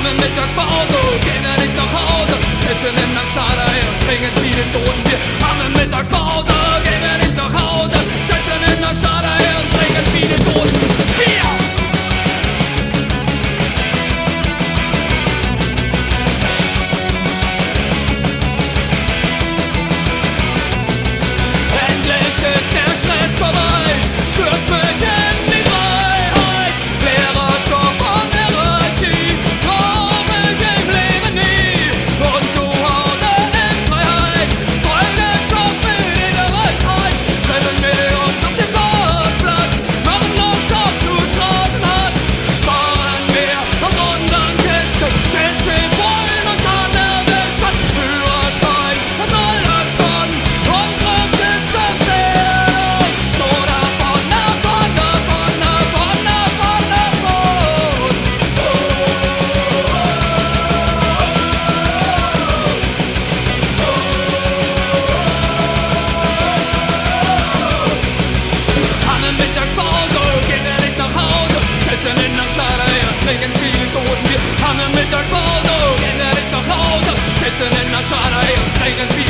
haben wir Mittagspause, gehen wir nicht nach Hause, sitzen in der Schale und trinken viele Dosen Bier. Haben wir Mittagspause, gehen wir nicht nach Hause, sitzen in der Schale und trinken viele Dosen Bier. Endlich ist der Stress vorbei, schwört mich in die Freiheit. Leerer Stoff und Hierarchie brauch ich im Leben nie. Und zu Hause in Freiheit, voll der Stoff mit jeder Weisheit. Treffen wir uns auf dem Parkplatz, machen uns auf zu Straßenhatz. Fahren wir auf unseren Kisten, bis wir wollen und dann erwischt hat. Führerschein, was soll das schon? Unsere Kiste fehlt uns. So davon, davon, davon, davon, davon, davon. Haben wir Mittagspause, gehen wir nicht nach Hause, sitzen in der Schale und trinken viele Dosen Bier. Haben wir Mittagspause, gehen wir nicht nach Hause, sitzen in der Schale und trinken viele